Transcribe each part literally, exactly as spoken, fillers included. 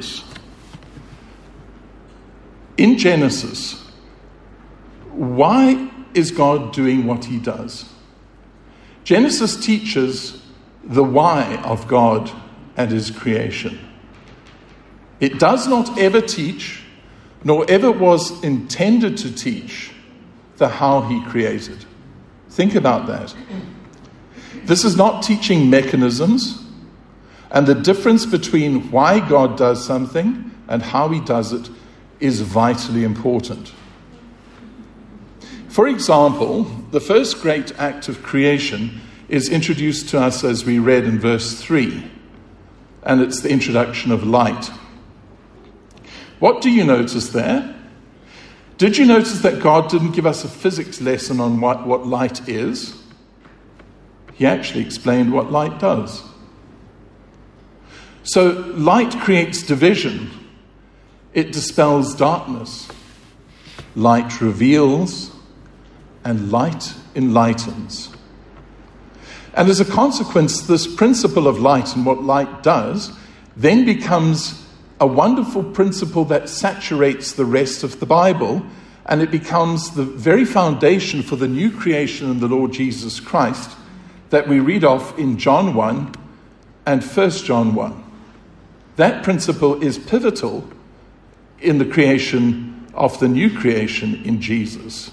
is, in Genesis, why is God doing what he does? Genesis teaches the why of God and his creation. It does not ever teach, nor ever was intended to teach, the how he created. Think about that. This is not teaching mechanisms, and the difference between why God does something and how he does it is vitally important. For example, the first great act of creation is introduced to us as we read in verse three, and it's the introduction of light. What do you notice there? Did you notice that God didn't give us a physics lesson on what, what light is? He actually explained what light does. So light creates division. It dispels darkness. Light reveals, and light enlightens. And as a consequence, this principle of light and what light does then becomes a wonderful principle that saturates the rest of the Bible, and it becomes the very foundation for the new creation in the Lord Jesus Christ that we read of in John one and First John one. That principle is pivotal in the creation of the new creation in Jesus.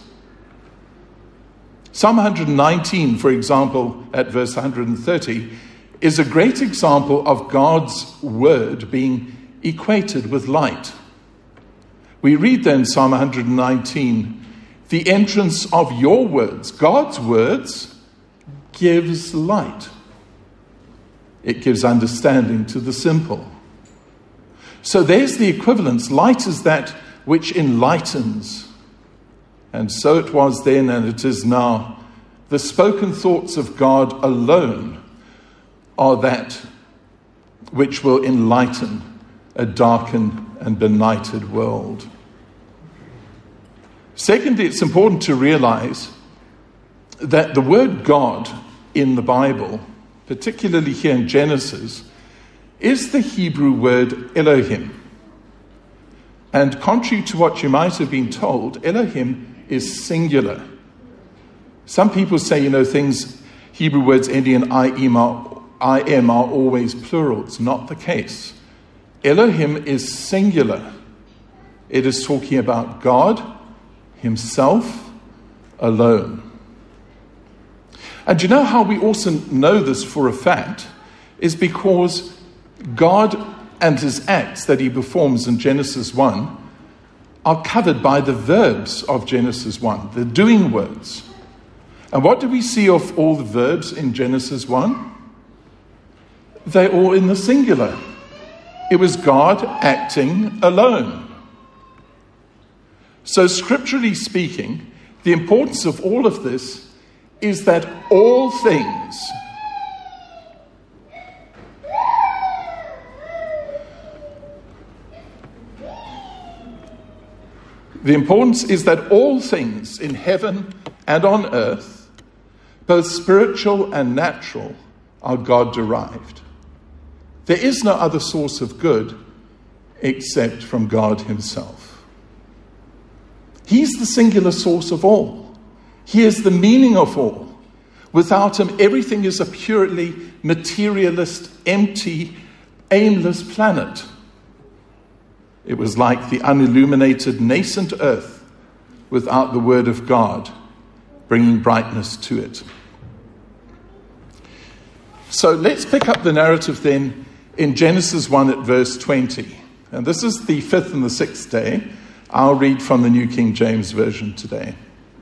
Psalm one nineteen, for example, at verse one hundred thirty, is a great example of God's word being equated with light. We read then Psalm one nineteen, the entrance of your words, God's words, gives light. It gives understanding to the simple. So there's the equivalence. Light is that which enlightens. And so it was then and it is now. The spoken thoughts of God alone are that which will enlighten a darkened and benighted world. Secondly, it's important to realize that the word God in the Bible, particularly here in Genesis, is the Hebrew word Elohim. And contrary to what you might have been told, Elohim is singular. Some people say, you know, things, Hebrew words ending in I M are, I am are always plural. It's not the case. Elohim is singular. It is talking about God himself alone. And you know how we also know this for a fact is because God and his acts that he performs in Genesis one are covered by the verbs of Genesis one, the doing words. And what do we see of all the verbs in Genesis one? They're all in the singular. It was God acting alone. So scripturally speaking, the importance of all of this is that all things The importance is that all things in heaven and on earth, both spiritual and natural, are God-derived. There is no other source of good except from God himself. He's the singular source of all. He is the meaning of all. Without him, everything is a purely materialist, empty, aimless planet. It was like the unilluminated nascent earth without the word of God bringing brightness to it. So let's pick up the narrative then in Genesis one at verse twenty. And this is the fifth and the sixth day. I'll read from the New King James Version today.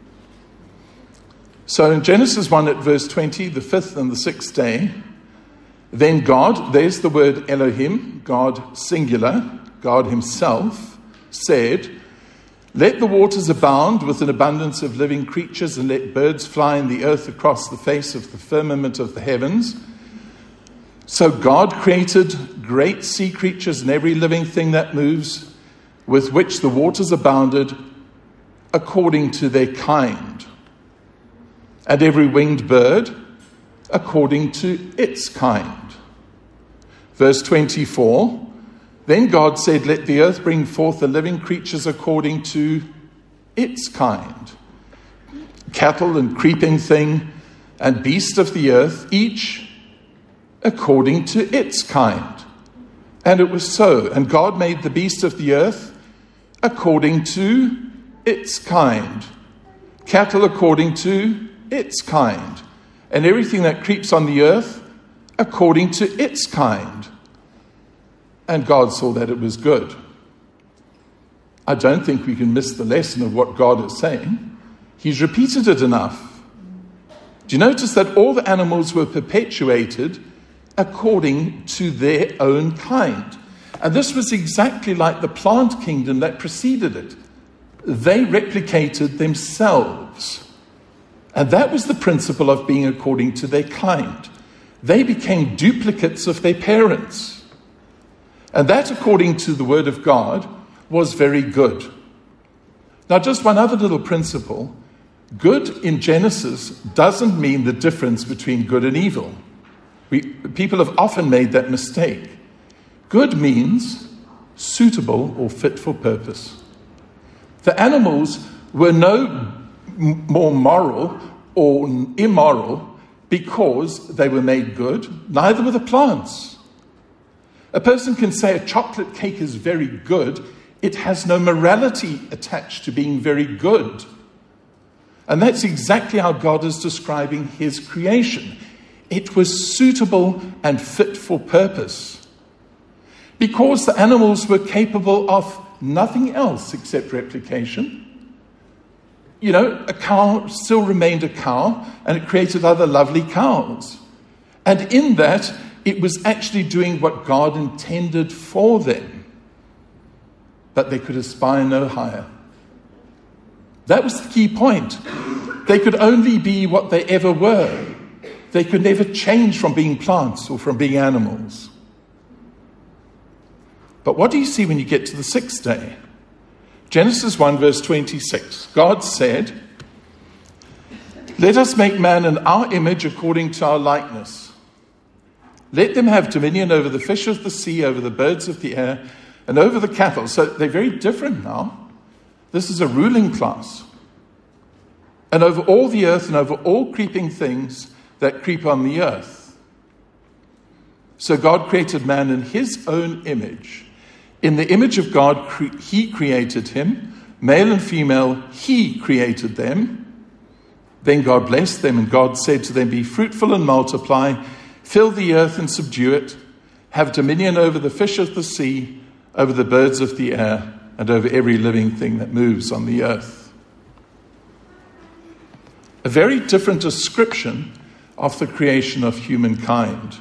So in Genesis one at verse twenty, the fifth and the sixth day, then God, there's the word Elohim, God singular, God himself, said, let the waters abound with an abundance of living creatures, and let birds fly in the earth across the face of the firmament of the heavens. So God created great sea creatures and every living thing that moves, with which the waters abounded according to their kind, and every winged bird according to its kind. Verse twenty-four, Then God said, let the earth bring forth the living creatures according to its kind. Cattle and creeping thing and beast of the earth, each according to its kind. And it was so. And God made the beast of the earth according to its kind. Cattle according to its kind. And everything that creeps on the earth according to its kind. And God saw that it was good. I don't think we can miss the lesson of what God is saying. He's repeated it enough. Do you notice that all the animals were perpetuated according to their own kind? And this was exactly like the plant kingdom that preceded it. They replicated themselves. And that was the principle of being according to their kind. They became duplicates of their parents. And that, according to the word of God, was very good. Now, just one other little principle. Good in Genesis doesn't mean the difference between good and evil. We, people have often made that mistake. Good means suitable or fit for purpose. The animals were no more moral or immoral because they were made good. Neither were the plants. A person can say a chocolate cake is very good. It has no morality attached to being very good. And that's exactly how God is describing his creation. It was suitable and fit for purpose. Because the animals were capable of nothing else except replication. You know, a cow still remained a cow, and it created other lovely cows. And in that, it was actually doing what God intended for them. But they could aspire no higher. That was the key point. They could only be what they ever were. They could never change from being plants or from being animals. But what do you see when you get to the sixth day? Genesis one verse twenty-six. God said, let us make man in our image according to our likeness. Let them have dominion over the fish of the sea, over the birds of the air, and over the cattle. So they're very different now. This is a ruling class. And over all the earth and over all creeping things that creep on the earth. So God created man in his own image. In the image of God, cre- he created him. Male and female, he created them. Then God blessed them, and God said to them, be fruitful and multiply, fill the earth and subdue it, have dominion over the fish of the sea, over the birds of the air, and over every living thing that moves on the earth. A very different description of the creation of humankind.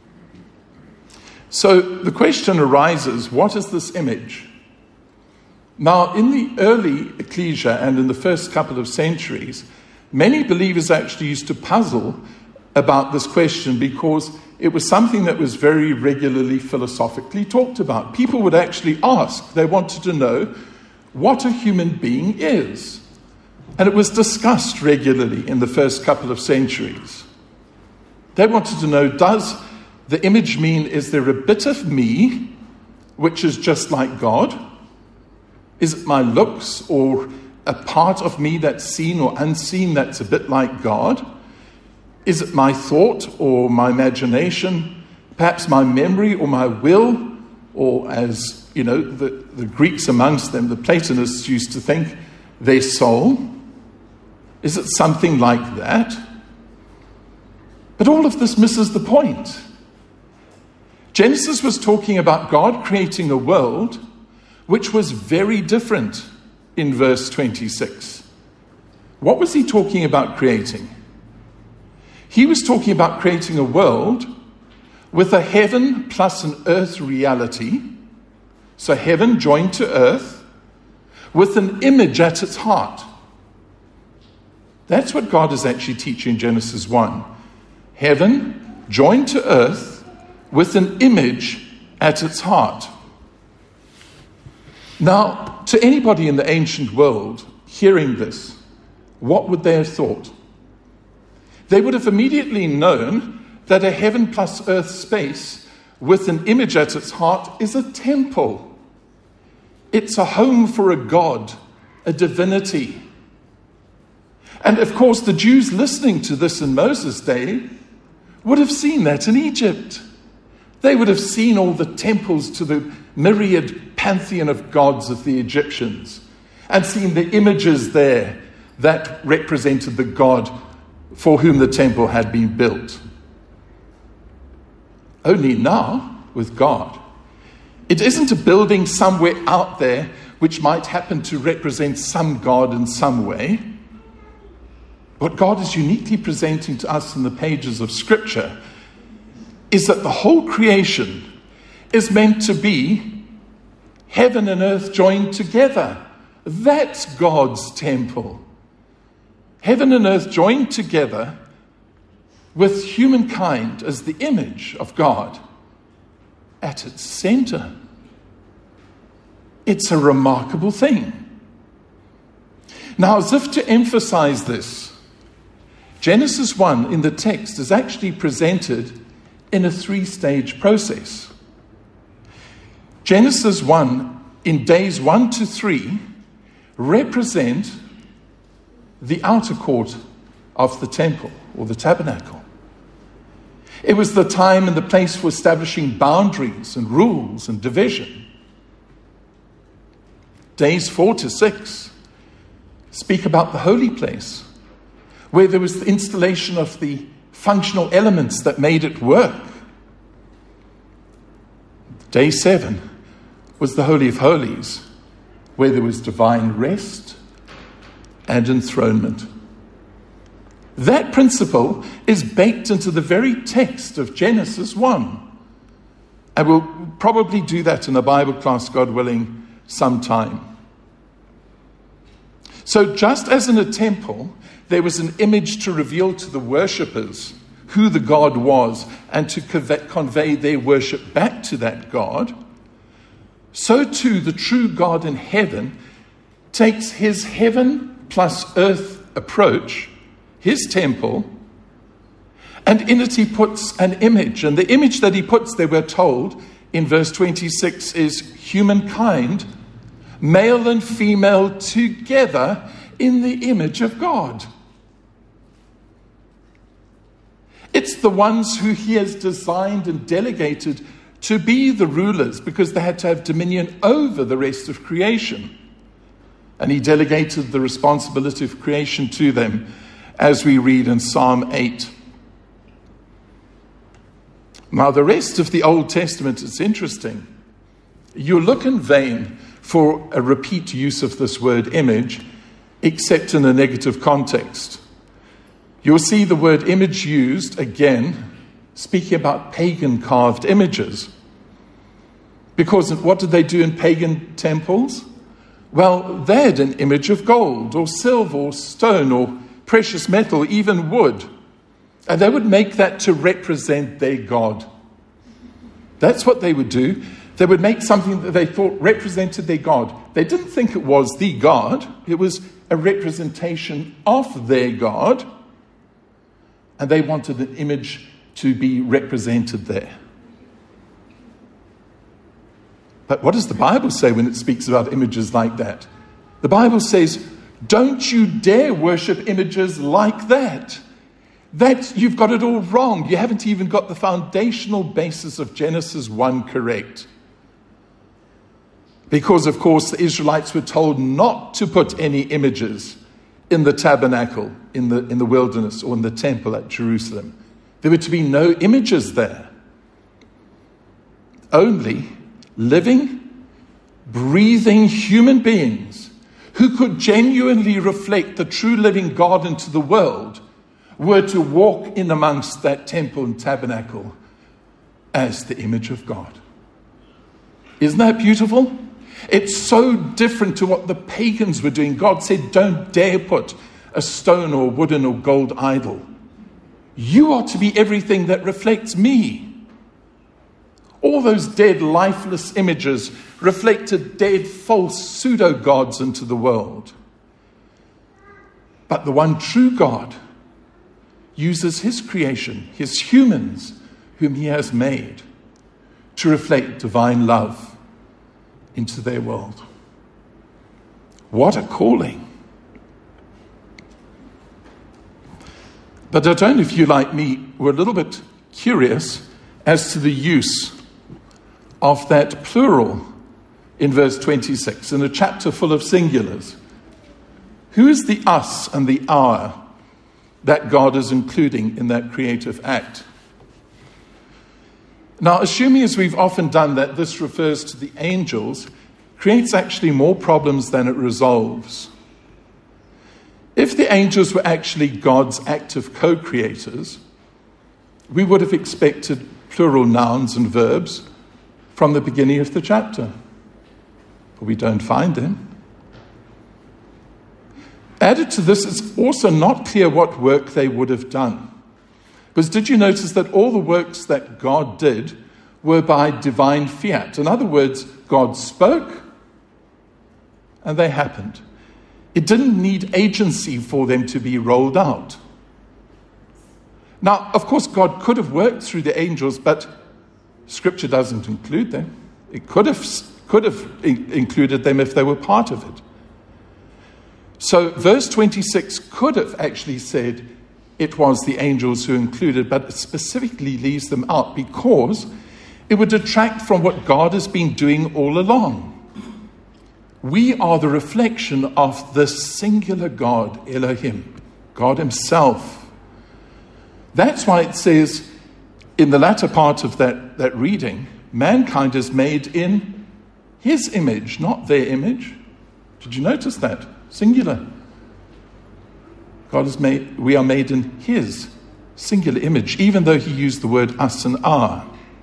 So the question arises, what is this image? Now, in the early ecclesia and in the first couple of centuries, many believers actually used to puzzle about this question because it was something that was very regularly philosophically talked about. People would actually ask, they wanted to know what a human being is. And it was discussed regularly in the first couple of centuries. They wanted to know, does the image mean, is there a bit of me which is just like God? Is it my looks or a part of me that's seen or unseen that's a bit like God? Is it my thought or my imagination, perhaps my memory or my will, or as, you know, the, the Greeks amongst them, the Platonists used to think, their soul? Is it something like that? But all of this misses the point. Genesis was talking about God creating a world which was very different in verse twenty-six. What was he talking about creating? He was talking about creating a world with a heaven plus an earth reality. So heaven joined to earth with an image at its heart. That's what God is actually teaching in Genesis one. Heaven joined to earth with an image at its heart. Now, to anybody in the ancient world hearing this, what would they have thought? They would have immediately known that a heaven plus earth space with an image at its heart is a temple. It's a home for a god, a divinity. And of course, the Jews listening to this in Moses' day would have seen that in Egypt. They would have seen all the temples to the myriad pantheon of gods of the Egyptians and seen the images there that represented the God for whom the temple had been built. Only now, with God, it isn't a building somewhere out there which might happen to represent some God in some way. What God is uniquely presenting to us in the pages of Scripture is that the whole creation is meant to be heaven and earth joined together. That's God's temple. Heaven and earth joined together with humankind as the image of God at its center. It's a remarkable thing. Now, as if to emphasize this, Genesis one in the text is actually presented in a three-stage process. Genesis one, in days one to three, represent the outer court of the temple or the tabernacle. It was the time and the place for establishing boundaries and rules and division. Days four to six speak about the holy place, where there was the installation of the functional elements that made it work. Day seven was the Holy of Holies, where there was divine rest and enthronement. That principle is baked into the very text of Genesis one. And we'll probably do that in a Bible class, God willing, sometime. So just as in a temple, there was an image to reveal to the worshippers who the God was and to convey their worship back to that God, so too the true God in heaven takes his heaven plus earth approach, his temple, and in it he puts an image. And the image that he puts there, we're told in verse twenty-six, is humankind, male and female together in the image of God. It's the ones who he has designed and delegated to be the rulers, because they had to have dominion over the rest of creation. And he delegated the responsibility of creation to them, as we read in Psalm eight. Now, the rest of the Old Testament is interesting. You look in vain for a repeat use of this word image, except in a negative context. You'll see the word image used again, speaking about pagan carved images. Because what did they do in pagan temples? Well, they had an image of gold or silver or stone or precious metal, even wood. And they would make that to represent their God. That's what they would do. They would make something that they thought represented their God. They didn't think it was the God. It was a representation of their God. And they wanted an image to be represented there. But what does the Bible say when it speaks about images like that? The Bible says, don't you dare worship images like that. That you've got it all wrong. You haven't even got the foundational basis of Genesis one correct. Because, of course, the Israelites were told not to put any images in the tabernacle, in the, in the wilderness, or in the temple at Jerusalem. There were to be no images there. Only living, breathing human beings who could genuinely reflect the true living God into the world were to walk in amongst that temple and tabernacle as the image of God. Isn't that beautiful? It's so different to what the pagans were doing. God said, don't dare put a stone or wooden or gold idol. You are to be everything that reflects me. All those dead, lifeless images reflected dead, false pseudo-gods into the world. But the one true God uses his creation, his humans, whom he has made, to reflect divine love into their world. What a calling. But I don't know if you, like me, were a little bit curious as to the use of that plural in verse twenty-six, in a chapter full of singulars. Who is the us and the our that God is including in that creative act? Now, assuming, as we've often done, that this refers to the angels, creates actually more problems than it resolves. If the angels were actually God's active co-creators, we would have expected plural nouns and verbs from the beginning of the chapter. But we don't find them. Added to this, it's also not clear what work they would have done. Because did you notice that all the works that God did were by divine fiat? In other words, God spoke and they happened. It didn't need agency for them to be rolled out. Now, of course, God could have worked through the angels, but Scripture doesn't include them. It could have, could have included them if they were part of it. So verse twenty-six could have actually said it was the angels who included, but it specifically leaves them out because it would detract from what God has been doing all along. We are the reflection of this singular God, Elohim, God himself. That's why it says in the latter part of that, that reading, mankind is made in his image, not their image. Did you notice that? Singular. God is made, we are made in his singular image, even though he used the word us and our.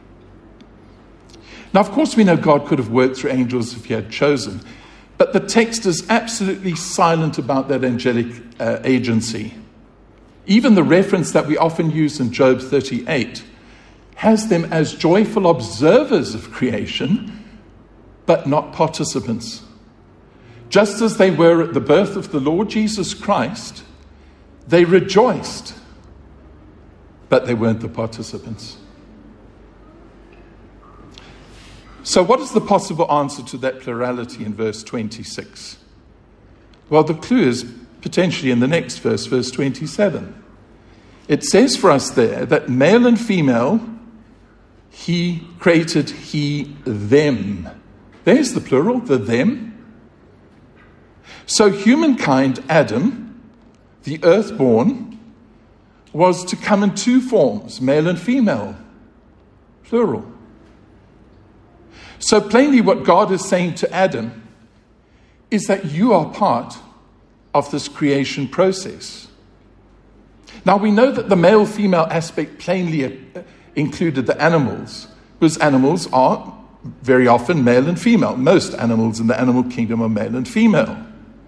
Now, of course, we know God could have worked through angels if he had chosen, but the text is absolutely silent about that angelic uh, agency. Even the reference that we often use in Job thirty-eight has them as joyful observers of creation, but not participants. Just as they were at the birth of the Lord Jesus Christ, they rejoiced, but they weren't the participants. So what is the possible answer to that plurality in verse twenty-six? Well, the clue is potentially in the next verse, verse twenty-seven. It says for us there that male and female, he created he, them. There's the plural, the them. So humankind, Adam, the earthborn, was to come in two forms, male and female, plural. So plainly what God is saying to Adam is that you are part of this creation process. Now we know that the male-female aspect plainly included the animals, because animals are very often male and female. Most animals in the animal kingdom are male and female.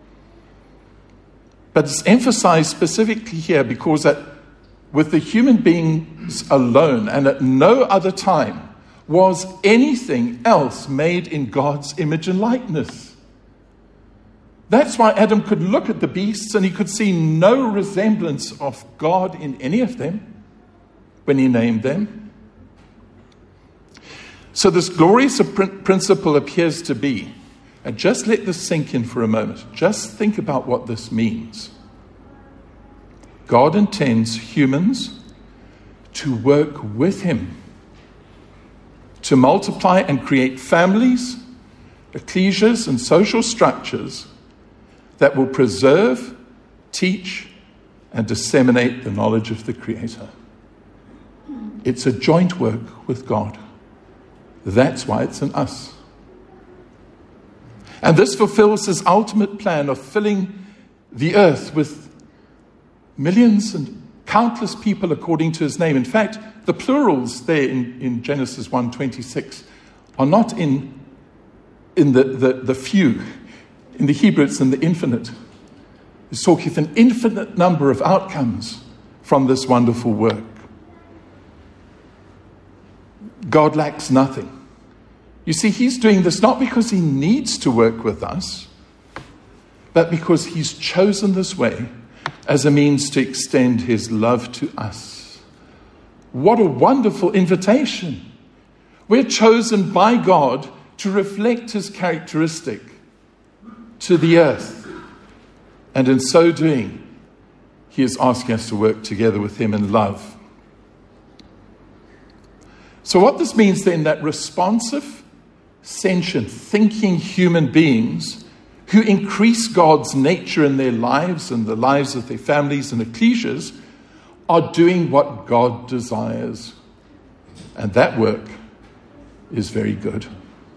But it's emphasized specifically here because that with the human beings alone and at no other time was anything else made in God's image and likeness. That's why Adam could look at the beasts and he could see no resemblance of God in any of them when he named them. So this glorious principle appears to be, and just let this sink in for a moment. Just think about what this means. God intends humans to work with him, to multiply and create families, ecclesias, and social structures that will preserve, teach, and disseminate the knowledge of the Creator. It's a joint work with God. That's why it's in us. And this fulfills his ultimate plan of filling the earth with millions and countless people according to his name. In fact, the plurals there in, in Genesis one twenty-six are not in, in the, the, the few. In the Hebrew, it's in the infinite. It's talking of an infinite number of outcomes from this wonderful work. God lacks nothing. You see, he's doing this not because he needs to work with us, but because he's chosen this way as a means to extend his love to us. What a wonderful invitation. We're chosen by God to reflect his characteristic to the earth. And in so doing, he is asking us to work together with him in love. So what this means then, that responsive, sentient, thinking human beings who increase God's nature in their lives and the lives of their families and ecclesias are doing what God desires. And that work is very good.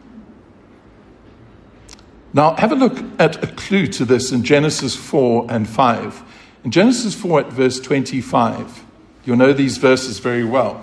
Now, have a look at a clue to this in Genesis four and five. In Genesis four at verse twenty-five, you'll know these verses very well.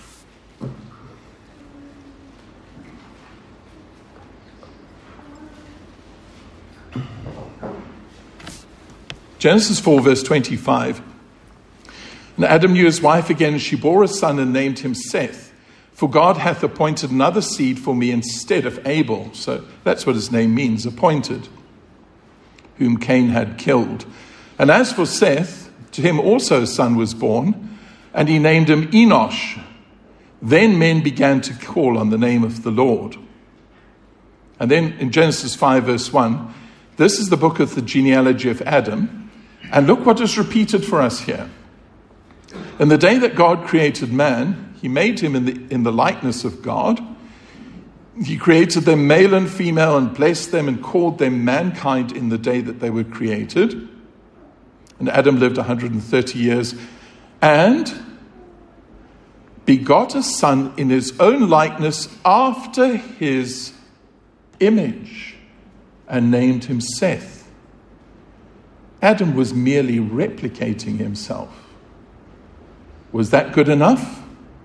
Genesis four, verse twenty-five. And Adam knew his wife again, and she bore a son and named him Seth. For God hath appointed another seed for me instead of Abel. So that's what his name means, appointed, whom Cain had killed. And as for Seth, to him also a son was born, and he named him Enosh. Then men began to call on the name of the Lord. And then in Genesis five, verse one, this is the book of the genealogy of Adam. And look what is repeated for us here. In the day that God created man, he made him in the, in the likeness of God. He created them male and female and blessed them and called them mankind in the day that they were created. And Adam lived one hundred thirty years and begot a son in his own likeness after his image and named him Seth. Adam was merely replicating himself. Was that good enough?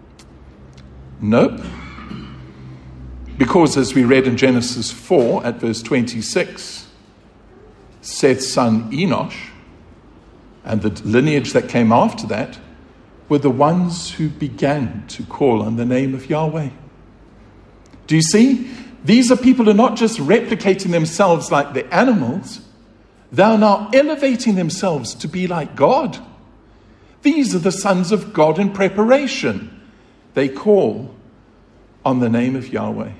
Nope. Because as we read in Genesis four at verse twenty-six, Seth's son Enosh and the lineage that came after that were the ones who began to call on the name of Yahweh. Do you see? These are people who are not just replicating themselves like the animals, they are now elevating themselves to be like God. These are the sons of God in preparation. They call on the name of Yahweh.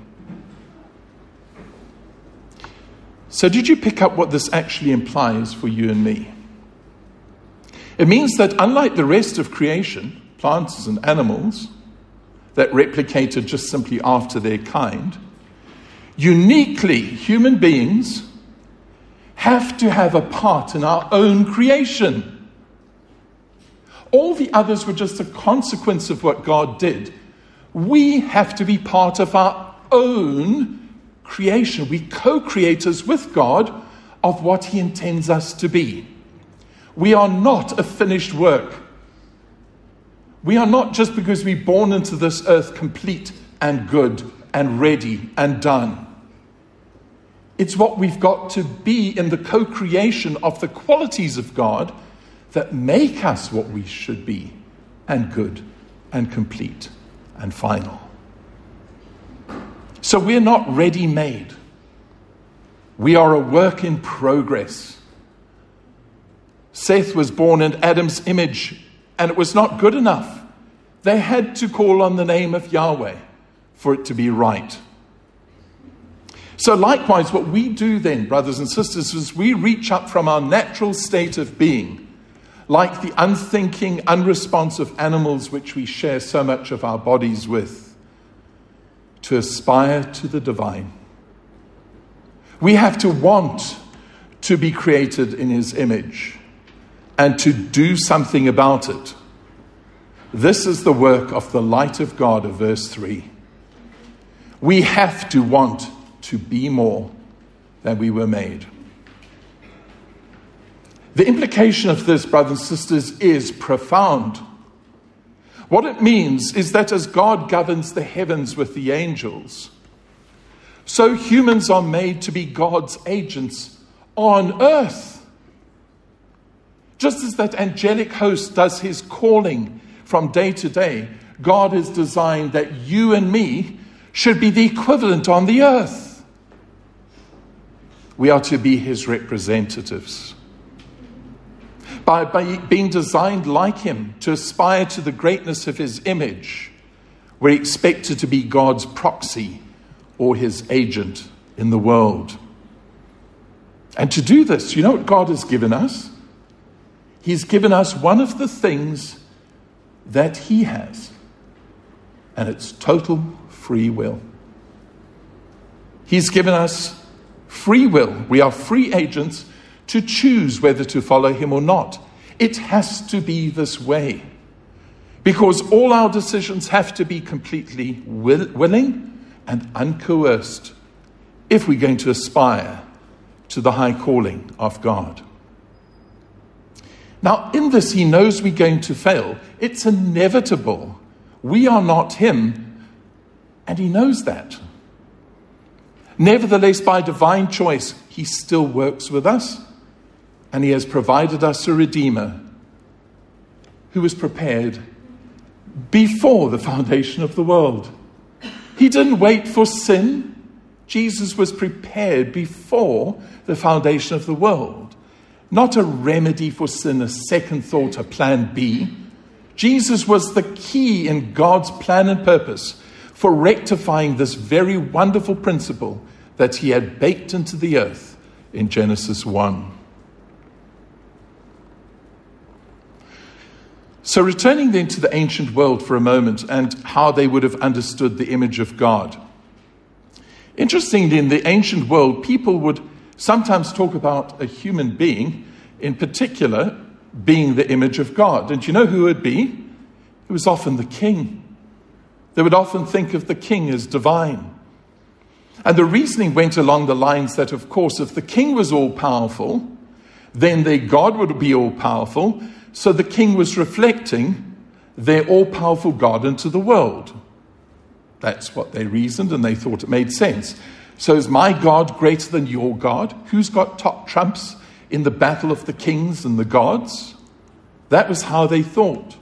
So did you pick up what this actually implies for you and me? It means that unlike the rest of creation, plants and animals, that replicated just simply after their kind, uniquely human beings have to have a part in our own creation. All the others were just a consequence of what God did. We have to be part of our own creation. We co-creators with God of what he intends us to be. We are not a finished work. We are not just because we're born into this earth complete and good and ready and done. It's what we've got to be in the co-creation of the qualities of God that make us what we should be, and good, and complete, and final. So we're not ready-made. We are a work in progress. Seth was born in Adam's image, and it was not good enough. They had to call on the name of Yahweh for it to be right. So likewise, what we do then, brothers and sisters, is we reach up from our natural state of being, like the unthinking, unresponsive animals which we share so much of our bodies with, to aspire to the divine. We have to want to be created in his image and to do something about it. This is the work of the light of God of verse three. We have to want to be more than we were made. The implication of this, brothers and sisters, is profound. What it means is that as God governs the heavens with the angels, so humans are made to be God's agents on earth. Just as that angelic host does his calling from day to day, God has designed that you and me should be the equivalent on the earth. We are to be his representatives. By, by being designed like him, to aspire to the greatness of his image, were expected to be God's proxy or his agent in the world. And to do this, you know what God has given us? He's given us one of the things that he has, and it's total free will. He's given us free will. We are free agents to choose whether to follow him or not. It has to be this way, because all our decisions have to be completely will- willing and uncoerced if we're going to aspire to the high calling of God. Now, in this, he knows we're going to fail. It's inevitable. We are not him, and he knows that. Nevertheless, by divine choice, he still works with us, and he has provided us a Redeemer who was prepared before the foundation of the world. He didn't wait for sin. Jesus was prepared before the foundation of the world. Not a remedy for sin, a second thought, a plan B. Jesus was the key in God's plan and purpose for rectifying this very wonderful principle that he had baked into the earth in Genesis one. So returning then to the ancient world for a moment and how they would have understood the image of God. Interestingly, in the ancient world, people would sometimes talk about a human being, in particular, being the image of God. And do you know who it would be? It was often the king. They would often think of the king as divine. And the reasoning went along the lines that, of course, if the king was all-powerful, then their God would be all-powerful. So the king was reflecting their all-powerful God into the world. That's what they reasoned, and they thought it made sense. So is my God greater than your God? Who's got top trumps in the battle of the kings and the gods? That was how they thought.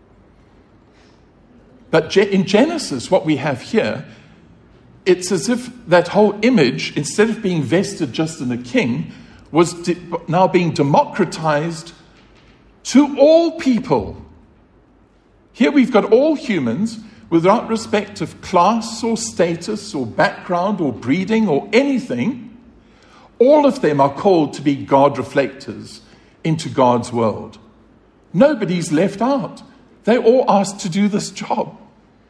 But in Genesis, what we have here, it's as if that whole image, instead of being vested just in a king, was de- now being democratized to all people. Here we've got all humans, without respect of class or status or background or breeding or anything. All of them are called to be God reflectors into God's world. Nobody's left out. They're all asked to do this job.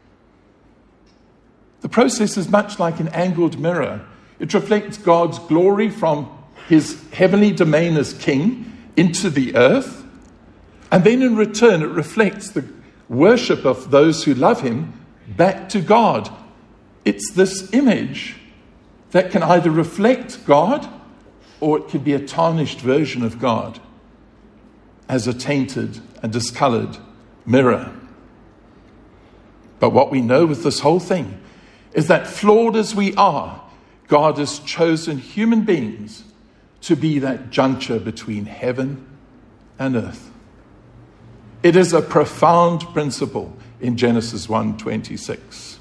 The process is much like an angled mirror. It reflects God's glory from his heavenly domain as king into the earth. And then in return, it reflects the worship of those who love him back to God. It's this image that can either reflect God or it can be a tarnished version of God as a tainted and discolored mirror. But what we know with this whole thing is that, flawed as we are, God has chosen human beings to be that juncture between heaven and earth. It is a profound principle in Genesis one twenty-six.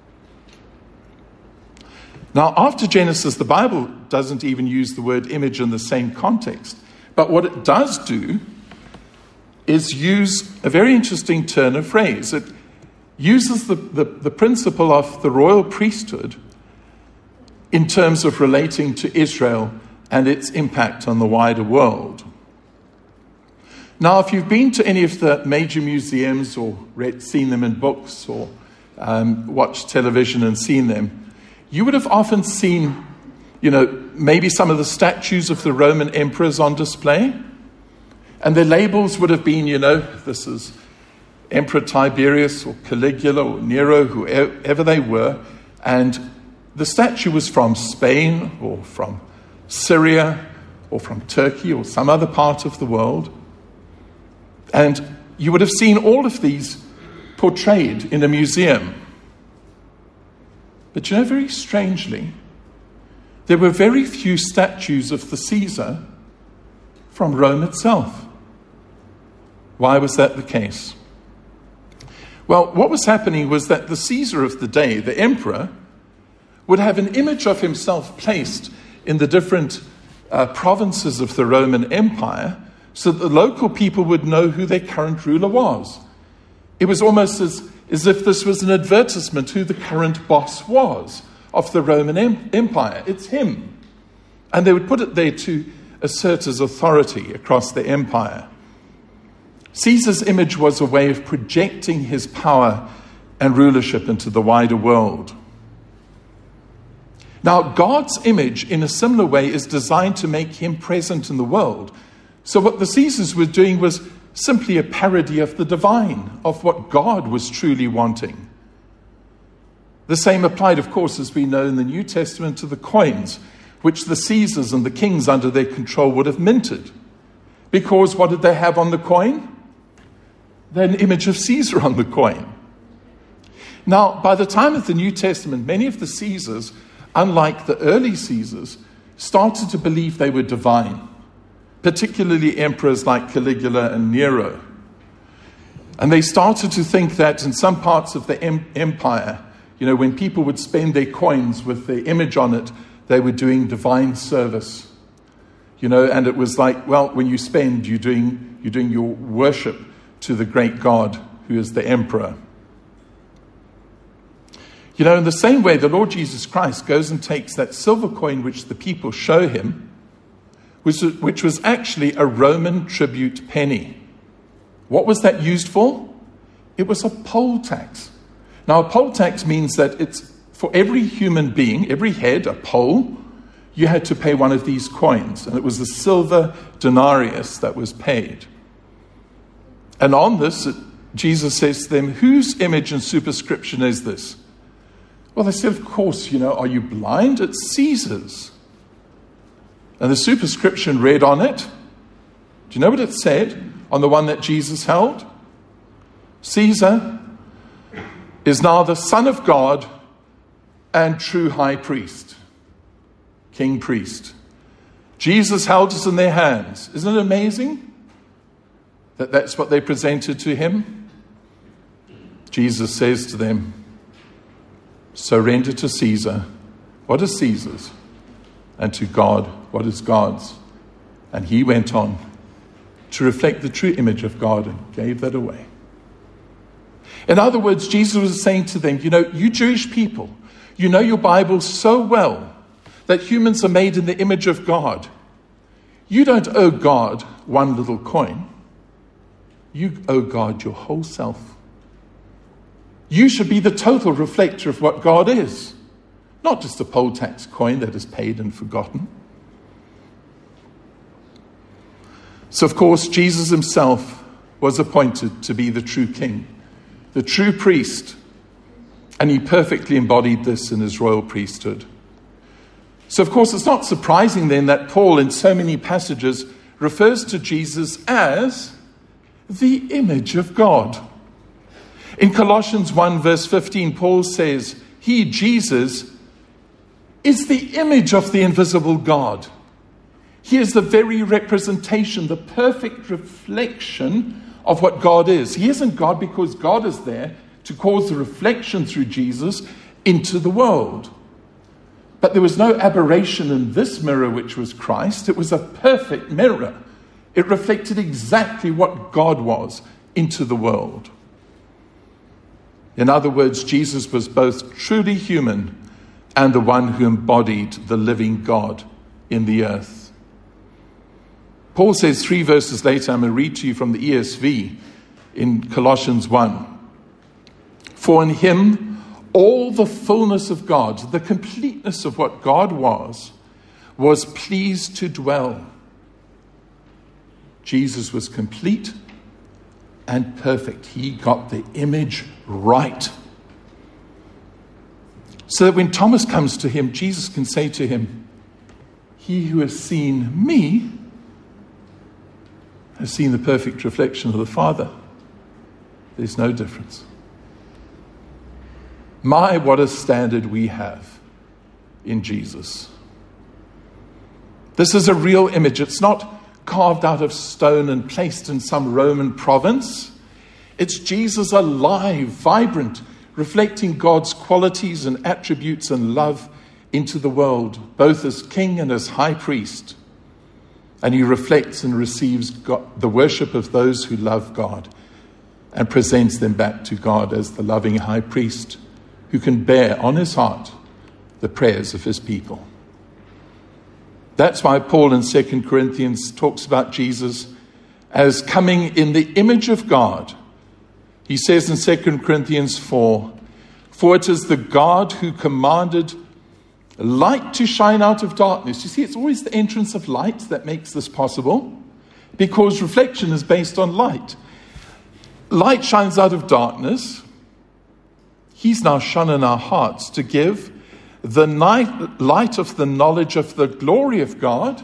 Now, after Genesis, the Bible doesn't even use the word image in the same context. But what it does do is use a very interesting turn of phrase. It uses the, the, the principle of the royal priesthood in terms of relating to Israel and its impact on the wider world. Now, if you've been to any of the major museums or read, seen them in books or um, watched television and seen them, you would have often seen, you know, maybe some of the statues of the Roman emperors on display. And their labels would have been, you know, this is Emperor Tiberius or Caligula or Nero, whoever they were. And the statue was from Spain or from Syria or from Turkey or some other part of the world. And you would have seen all of these portrayed in a museum. But you know, very strangely, there were very few statues of the Caesar from Rome itself. Why was that the case? Well, what was happening was that the Caesar of the day, the emperor, would have an image of himself placed in the different uh, provinces of the Roman Empire, so that the local people would know who their current ruler was. It was almost as as if this was an advertisement who the current boss was of the Roman Empire. It's him. And they would put it there to assert his authority across the empire. Caesar's image was a way of projecting his power and rulership into the wider world. Now, God's image, in a similar way, is designed to make him present in the world. So what the Caesars were doing was simply a parody of the divine, of what God was truly wanting. The same applied, of course, as we know in the New Testament, to the coins, which the Caesars and the kings under their control would have minted. Because what did they have on the coin? They had an image of Caesar on the coin. Now, by the time of the New Testament, many of the Caesars, unlike the early Caesars, started to believe they were divine, particularly emperors like Caligula and Nero. And they started to think that in some parts of the em- empire, you know, when people would spend their coins with their image on it, they were doing divine service. You know, and it was like, well, when you spend, you're doing, you're doing your worship to the great God who is the emperor. You know, in the same way, the Lord Jesus Christ goes and takes that silver coin which the people show him, which, which was actually a Roman tribute penny. What was that used for? It was a poll tax. Now, a poll tax means that it's for every human being, every head, a poll, you had to pay one of these coins. And it was the silver denarius that was paid. And on this, Jesus says to them, whose image and superscription is this? Well, they said, of course, you know, are you blind? It's Caesar's. And the superscription read on it. Do you know what it said on the one that Jesus held? Caesar is now the Son of God and true high priest, king priest. Jesus held us in their hands. Isn't it amazing that that's what they presented to him? Jesus says to them, surrender to Caesar what is Caesar's, and to God what is God's. And he went on to reflect the true image of God and gave that away. In other words, Jesus was saying to them, you know, you Jewish people, you know your Bible so well that humans are made in the image of God. You don't owe God one little coin. You owe God your whole self. You should be the total reflector of what God is, not just a poll tax coin that is paid and forgotten. So, of course, Jesus himself was appointed to be the true king, the true priest, and he perfectly embodied this in his royal priesthood. So, of course, it's not surprising then that Paul, in so many passages, refers to Jesus as the image of God. In Colossians one, verse fifteen, Paul says, he, Jesus, is the image of the invisible God. He is the very representation, the perfect reflection of what God is. He isn't God because God is there to cause the reflection through Jesus into the world. But there was no aberration in this mirror, which was Christ. It was a perfect mirror. It reflected exactly what God was into the world. In other words, Jesus was both truly human and the one who embodied the living God in the earth. Paul says three verses later, I'm going to read to you from the E S V in Colossians one. For in him, all the fullness of God, the completeness of what God was, was pleased to dwell. Jesus was complete and perfect. He got the image right. So that when Thomas comes to him, Jesus can say to him, he who has seen me has seen the perfect reflection of the Father. There's no difference. My, what a standard we have in Jesus. This is a real image. It's not carved out of stone and placed in some Roman province. It's Jesus alive, vibrant, reflecting God's qualities and attributes and love into the world, both as king and as high priest. And he reflects and receives God, the worship of those who love God and presents them back to God as the loving high priest who can bear on his heart the prayers of his people. That's why Paul in Second Corinthians talks about Jesus as coming in the image of God. He says in Second Corinthians four, "For it is the God who commanded light to shine out of darkness." You see, it's always the entrance of light that makes this possible, because reflection is based on light. Light shines out of darkness. He's now shone in our hearts to give the night, light of the knowledge of the glory of God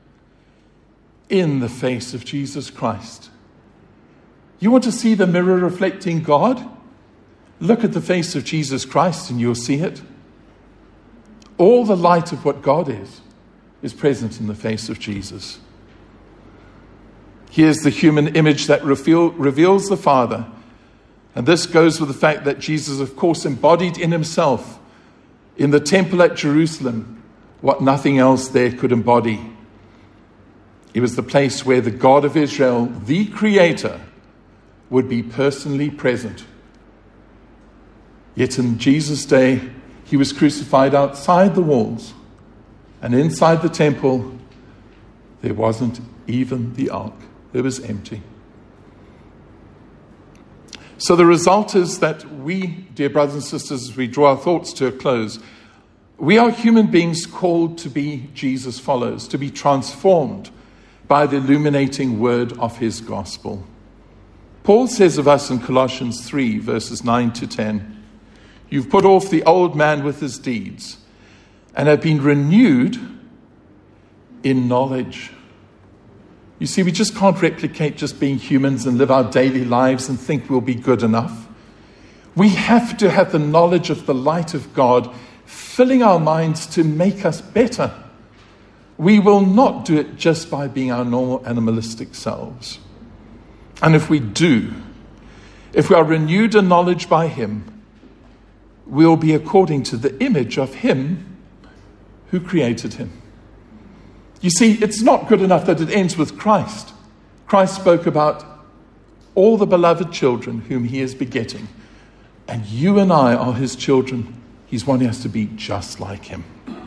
in the face of Jesus Christ. You want to see the mirror reflecting God? Look at the face of Jesus Christ and you'll see it. All the light of what God is, is present in the face of Jesus. Here's the human image that reveal, reveals the Father. And this goes with the fact that Jesus, of course, embodied in himself, in the temple at Jerusalem, what nothing else there could embody. It was the place where the God of Israel, the Creator, would be personally present. Yet in Jesus' day, he was crucified outside the walls. And inside the temple, there wasn't even the ark. It was empty. So the result is that we, dear brothers and sisters, as we draw our thoughts to a close, we are human beings called to be Jesus followers, to be transformed by the illuminating word of his gospel. Paul says of us in Colossians three, verses nine to ten, "You've put off the old man with his deeds and have been renewed in knowledge." You see, we just can't replicate just being humans and live our daily lives and think we'll be good enough. We have to have the knowledge of the light of God filling our minds to make us better. We will not do it just by being our normal animalistic selves. And if we do, if we are renewed in knowledge by him, we'll be according to the image of him who created him. You see, it's not good enough that it ends with Christ. Christ spoke about all the beloved children whom he is begetting. And you and I are his children. He's wanting us to be just like him.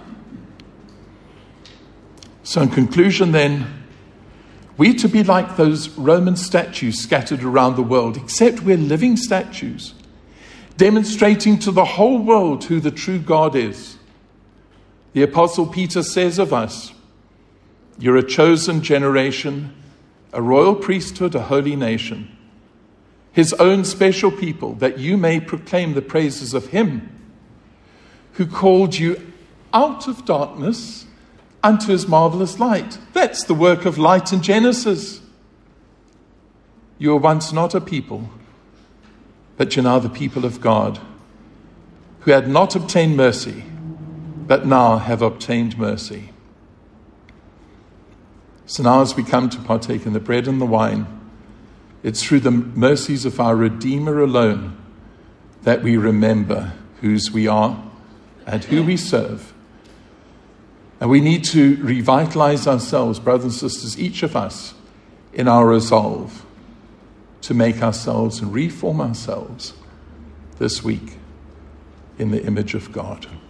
So in conclusion then, we to be like those Roman statues scattered around the world, except we're living statues, demonstrating to the whole world who the true God is. The Apostle Peter says of us, "You're a chosen generation, a royal priesthood, a holy nation, his own special people, that you may proclaim the praises of him who called you out of darkness unto his marvelous light." That's the work of light in Genesis. You were once not a people, but you're now the people of God, who had not obtained mercy, but now have obtained mercy. So now as we come to partake in the bread and the wine, it's through the mercies of our Redeemer alone that we remember whose we are and who we serve. And we need to revitalize ourselves, brothers and sisters, each of us, in our resolve to make ourselves and reform ourselves this week in the image of God.